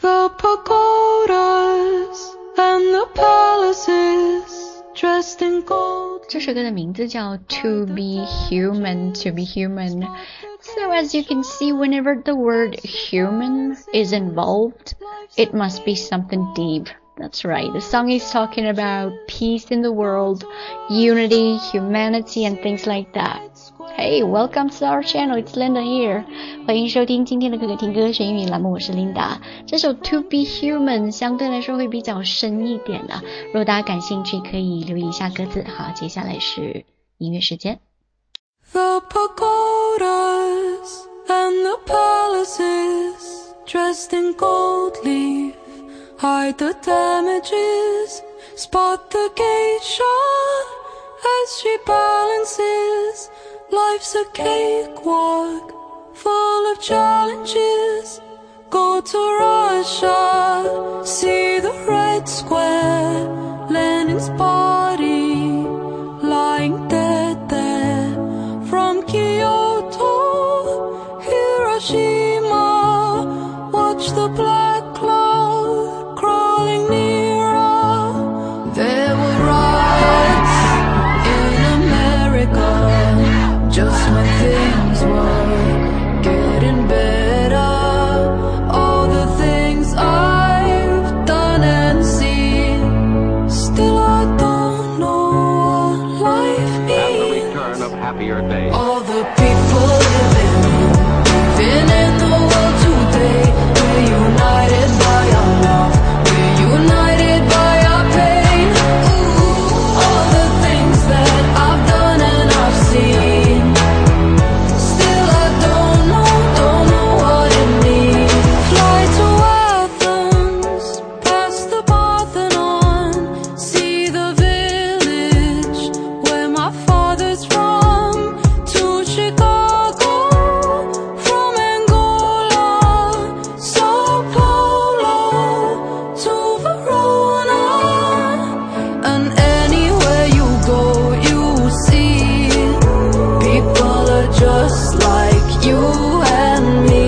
The pagodas and the palaces dressed in gold. 这首歌的名字叫 To Be Human, To Be Human. So as you can see, whenever the word human is involved, it must be something deep. That's right. The song is talking about peace in the world, unity, humanity, and things like that. Hey, welcome to our channel. It's Linda here. 欢迎收听今天的可可听歌学英语栏目，我是 Linda。这首 To Be Human 相对来说会比较深一点的，如果大家感兴趣，可以留意一下歌词。好，接下来是音乐时间。 The pagodas and the palaces dressed in gold leaf hide the damages, spot the geisha as she balances. Life's a cakewalk full of challenges. Go to Russia, see the Red Square, Lenin's body lying dead there. From Kyoto, Hiroshima, watch the black cloud crawling nearer. There were riots in America just when things were getting better. All the things I've done and seen, still I don't know what life means. At the return of happier days. All the people living in the world today, we're united by our love, we're united by our pain. Ooh, all the things that I've done and I've seen, still I don't know what it means. Fly to Athens, past the Parthenon, see the village where my father's from. To Chicago, from Angola, Sao Paulo to Verona. And anywhere you go, you see people are just like you and me.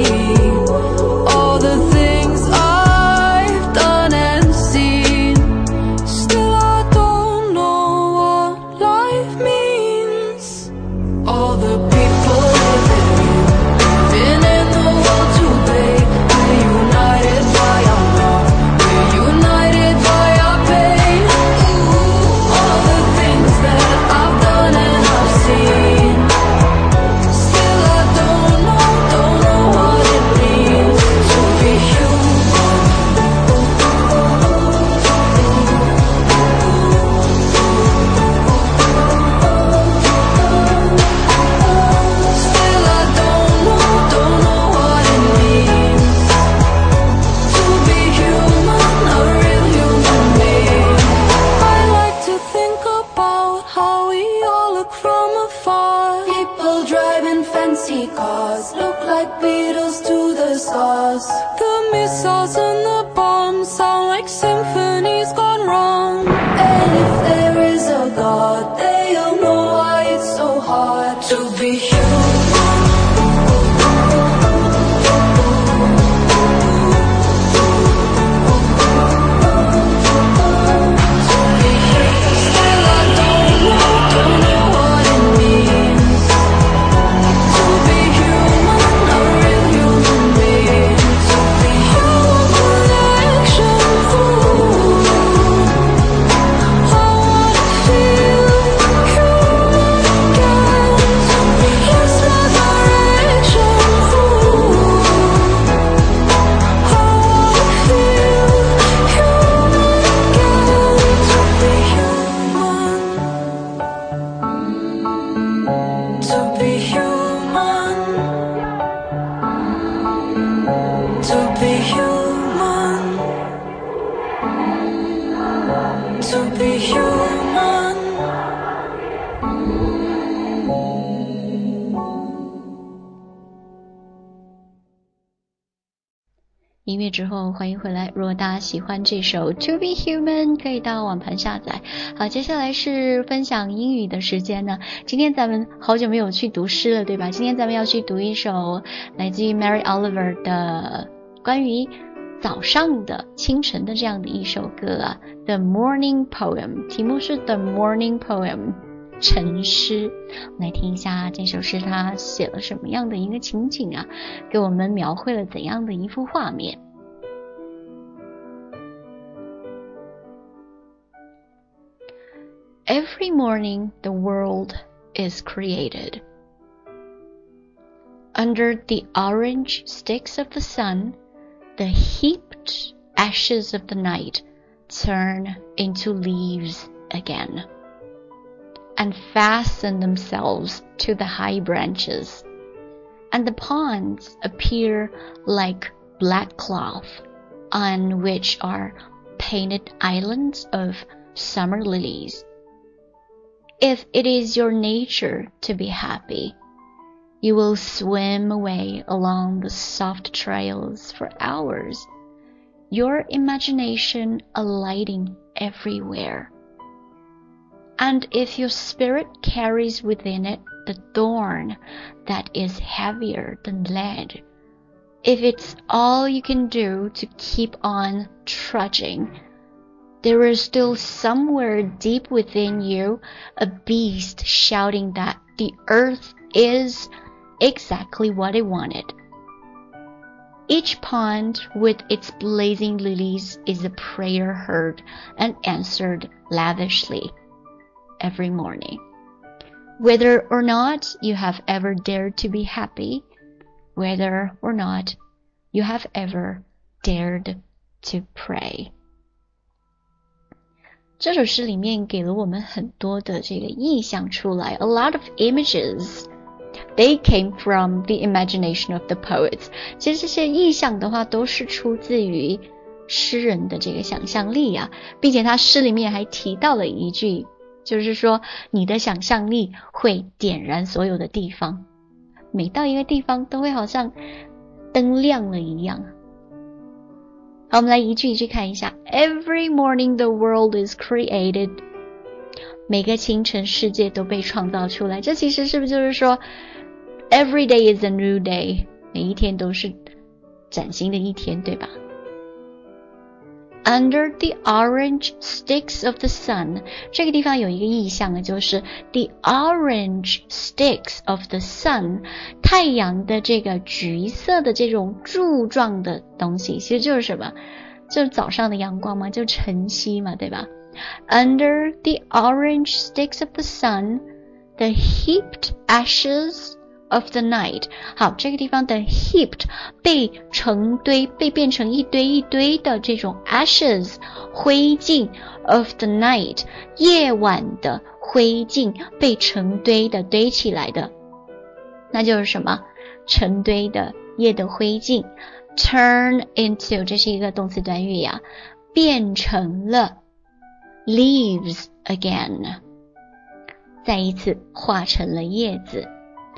All the things I've done and seen, still I don't know what life means. All the people living in the world today, we're united by our love, we're united by our pain. Ooh, all the things that I've done and I've seen, still I don't know what it means to be human. Still I don't know what it means to be human, a real human being. I like to think about how we all look from afar. People driving fancy cars, look like Beatles to the stars. The missiles and the bombs sound like symphonies gone wrong. And if there is a God, they'll know why it's so hard to be human. Still I don't know what it means to be human, a real human being. To be human, action fool. I wanna feel human again. To be lost my direction fool. I wanna feel human again. To be human, to be human, to be human, to be human. 音乐之后欢迎回来，如果大家喜欢这首 To Be Human 可以到网盘下载。好，接下来是分享英语的时间呢。今天咱们好久没有去读诗了，对吧？今天咱们要去读一首来自于 Mary Oliver 的关于早上的清晨的这样的一首歌啊 The Morning Poem， 题目是 The Morning Poem， 晨诗。我们来听一下这首诗它写了什么样的一个情景啊，给我们描绘了怎样的一幅画面。Every morning the world is created. Under the orange sticks of the sun, the heaped ashes of the night turn into leaves again, and fasten themselves to the high branches, and the ponds appear like black cloth, on which are painted islands of summer lilies.If it is your nature to be happy, you will swim away along the soft trails for hours, your imagination alighting everywhere. And if your spirit carries within it the thorn that is heavier than lead, if it's all you can do to keep on trudging,There is still somewhere deep within you a beast shouting that the earth is exactly what it wanted. Each pond with its blazing lilies is a prayer heard and answered lavishly every morning. Whether or not you have ever dared to be happy, whether or not you have ever dared to pray.这首诗里面给了我们很多的这个意象出来 A lot of images They came from the imagination of the poets 其实这些意象的话都是出自于诗人的这个想象力啊，并且他诗里面还提到了一句，就是说你的想象力会点燃所有的地方，每到一个地方都会好像灯亮了一样。好，我们来一句一句看一下。Every morning the world is created. 每个清晨世界都被创造出来。这其实是不是就是说 Every day is a new day. 每一天都是崭新的一天，对吧？ Under the orange sticks of the sun. 这个地方有一个意象呢，就是 the orange sticks of the sun. 太阳的这个橘色的这种柱状的东西，其实就是什么？就是早上的阳光嘛，就晨曦嘛，对吧？ Under the orange sticks of the sun, the heaped ashes of the night. 好，这个地方的 heaped 被成堆，被变成一堆一堆的这种 ashes 灰烬 of the night 夜晚的灰烬被成堆的堆起来的，那就是什么？成堆的夜的灰烬 turn into 这是一个动词短语呀，变成了 leaves again 再一次化成了叶子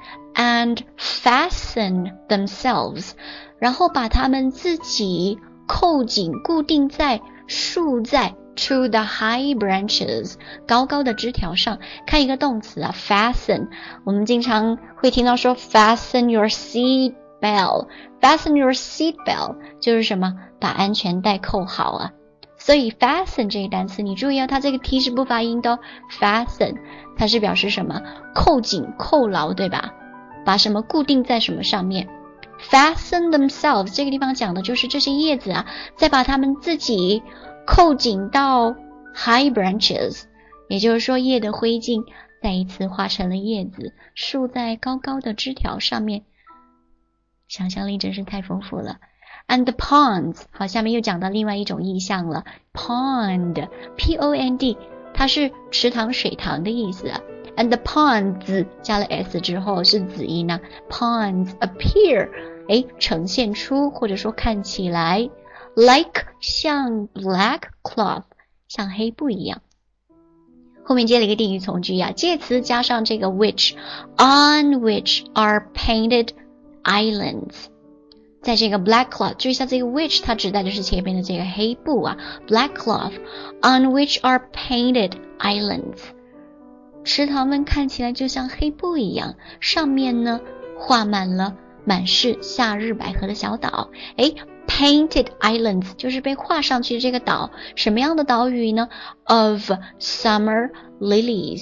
and fasten themselves 然后把它们自己扣紧固定在竖在 to the high branches 高高的枝条上。看一个动词啊 fasten 我们经常会听到说 fasten your seat belt fasten your seat belt 就是什么把安全带扣好啊。所以 fasten 这个单词你注意啊，它这个 t 是不发音的 fasten 它是表示什么扣紧扣牢，对吧？把什么固定在什么上面。 fasten themselves 这个地方讲的就是这些叶子啊，再把它们自己扣紧到 high branches 也就是说叶的灰烬再一次化成了叶子竖在高高的枝条上面。想象力真是太丰富了。And the ponds 好，下面又讲到另外一种意象了 pond P-O-N-D 它是池塘水塘的意思啊。And the ponds 加了 s 之后是子音啊 ponds appear 呈现出或者说看起来 like 像 black cloth 像黑布一样。后面接了一个定语从句啊，介词加上这个 which on which are painted islands 在这个 black cloth 注意一下这个 which 它指代的是前面的这个黑布啊 black cloth on which are painted islands 池塘们看起来就像黑布一样，上面呢画满了满是夏日百合的小岛。Painted islands 就是被画上去的这个岛，什么样的岛屿呢？ Of summer lilies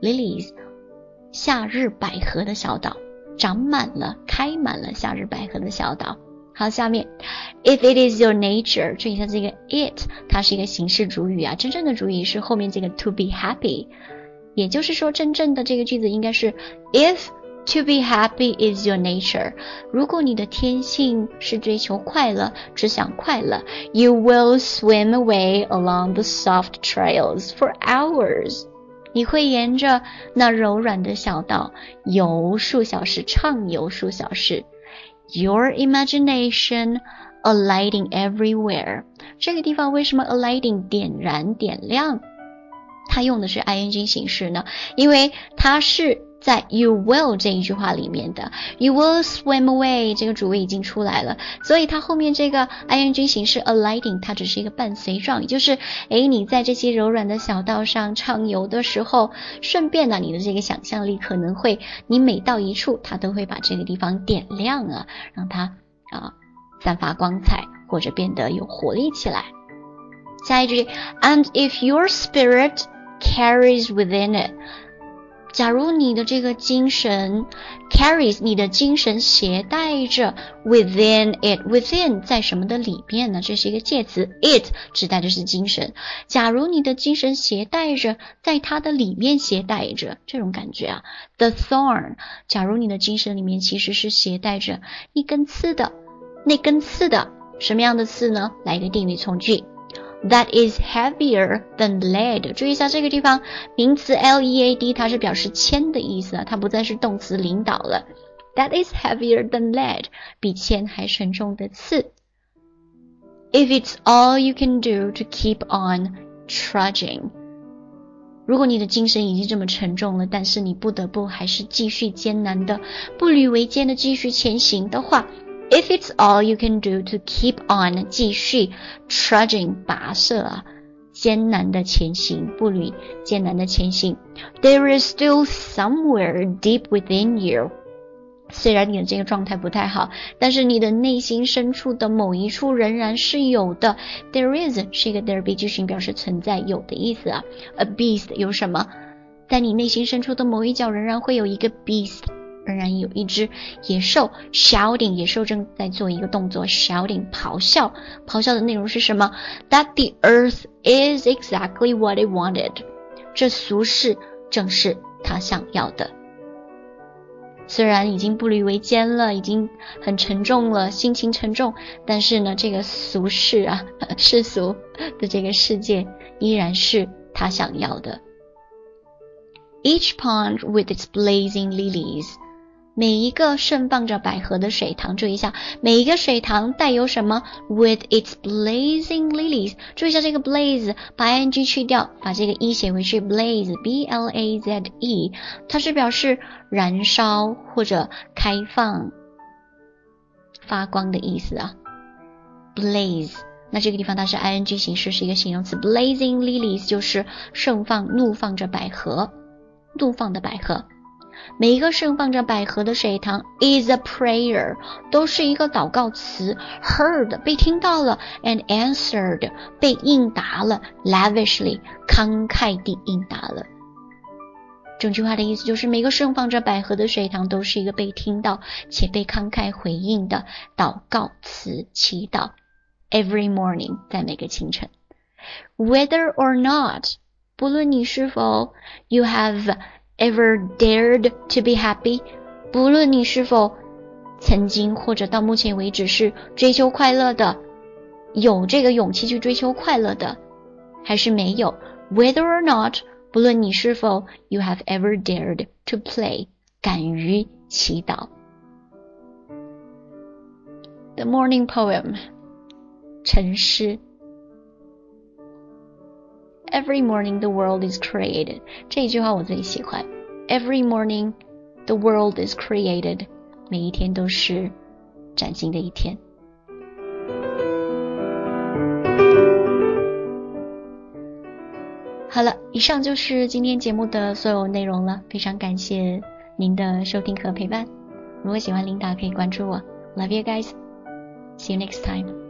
夏日百合的小岛，开满了夏日百合的小岛。好，下面 If it is your nature， 注意一下这个 it 它是一个形式主语啊，真正的主语是后面这个 to be happy， 也就是说真正的这个句子应该是 If to be happy is your nature， 如果你的天性是追求快乐，只想快乐， You will swim away along the soft trails for hours， 你会沿着那柔软的小道游数小时，畅游数小时。Your imagination alighting everywhere， 这个地方为什么 alighting 点燃点亮它用的是 ing 形式呢？因为它是在 you will 这一句话里面的 You will swim away 这个主谓已经出来了，所以它后面这个 ing 形式 alighting 它只是一个伴随状，也就是你在这些柔软的小道上畅游的时候，顺便呢你的这个想象力可能会，你每到一处它都会把这个地方点亮啊，让它散发光彩或者变得有活力起来。下一句 And if your spirit carries within it，假如你的这个精神 carries 你的精神携带着 within it within 在什么的里面呢？这是一个介词 it 指代的是精神，假如你的精神携带着在它的里面携带着这种感觉啊 the thorn 假如你的精神里面其实是携带着一根刺的，那根刺的什么样的刺呢？来一个定语从句That is heavier than lead， 注意一下这个地方名词 lead 它是表示铅的意思啊，它不再是动词领导了。That is heavier than lead， 比铅还沉重的刺。If it's all you can do to keep on trudging， 如果你的精神已经这么沉重了，但是你不得不还是继续艰难的步履维艰的继续前行的话If it's all you can do to keep on 继续 trudging 跋涉啊，艰难的前行，步履艰难的前行 There is still somewhere deep within you， 虽然你的这个状态不太好，但是你的内心深处的某一处仍然是有的。 There is 是一个 there be 句型，表示存在有的意思啊。 A beast 有什么？在你内心深处的某一角仍然会有一个 beast，仍然有一只野兽 shouting 野兽正在做一个动作 shouting 咆哮的内容是什么？ That the earth is exactly what it wanted， 这俗世正是他想要的。虽然已经步履维艰了，已经很沉重了，心情沉重，但是呢这个俗世啊，世俗的这个世界依然是他想要的。 Each pond with its blazing lilies，每一个盛放着百合的水塘，注意一下每一个水塘带有什么 with its blazing lilies， 注意一下这个 blaze 把 ing 去掉，把这个 e 写回去 blaze B-L-A-Z-E， 它是表示燃烧或者开放发光的意思啊 blaze， 那这个地方它是 ing 形式，是一个形容词 blazing lilies 就是盛放怒放着百合，怒放的百合。每一个盛放着百合的水塘 is a prayer 都是一个祷告词 heard 被听到了 and answered 被应答了 lavishly 慷慨地应答了。整句话的意思就是每个盛放着百合的水塘都是一个被听到且被慷慨回应的祷告词祈祷 every morning 在每个清晨。 Whether or not 不论你是否 you have ever dared to be happy， 不论你是否曾经或者到目前为止是追求快乐的，有这个勇气去追求快乐的，还是没有 Whether or not 不论你是否 you have ever dared to play 敢于祈祷。 The morning poem 晨诗Every morning the world is created 这一句话我最喜欢 Every morning the world is created 每一天都是崭新的一天。好了，以上就是今天节目的所有内容了，非常感谢您的收听和陪伴， 如果喜欢琳达可以关注我。Love you guys. See you next time.